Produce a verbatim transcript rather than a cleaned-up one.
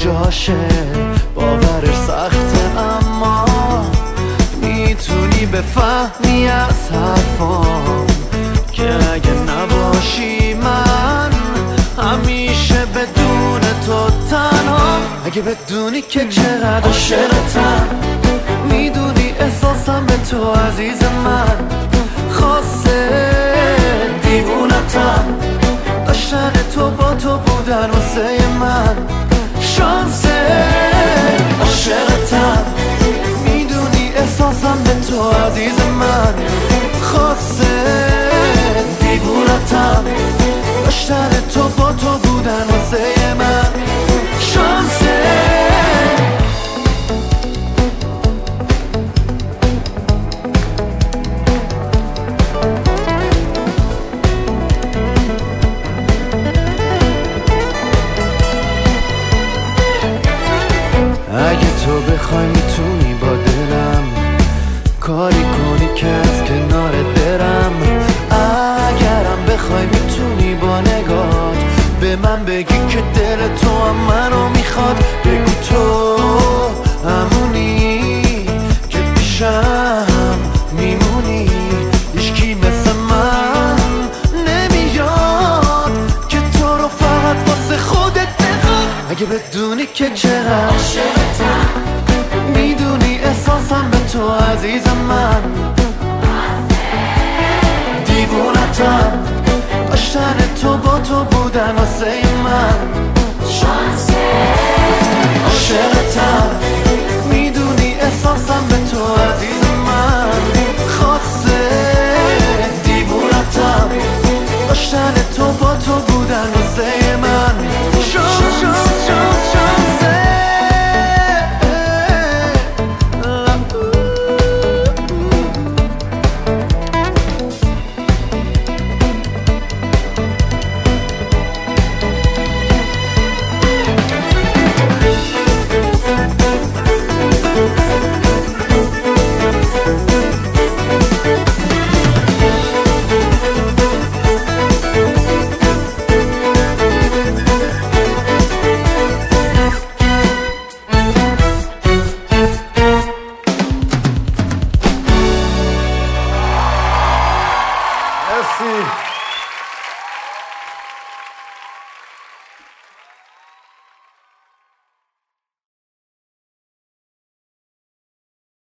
جاشه باورش سخته، اما میتونی بفهمی از حرفام که اگه نباشی من همیشه بدون تو تنها. اگه بدونی که چقدر عاشقتم، میدونی احساسم به تو عزیز من خاصه، دیوونتم داشتن تو با تو بودن واسه من شانسه. عاشقتم میدونی احساسم به تو عزیز من خاصه، دیوونتم داشتن تو با تو بودن واسه من شانسه. اگه تو بخوای میتونی با دلم کاری کنی که از کنار درم. اگرم بخوای میتونی با نگات به من بگی که دل تو هم منو میخواد. بگو تو همونی که پیشم میمونی، هیچکی مثل من نمیاد که تو رو فقط واسه خودت بخواد. اگه بدونی که چقدر عاشقتم، میدونی احساسم به تو عزیز من دیوونتم داشتن تو با تو بودن واسه من شانسه.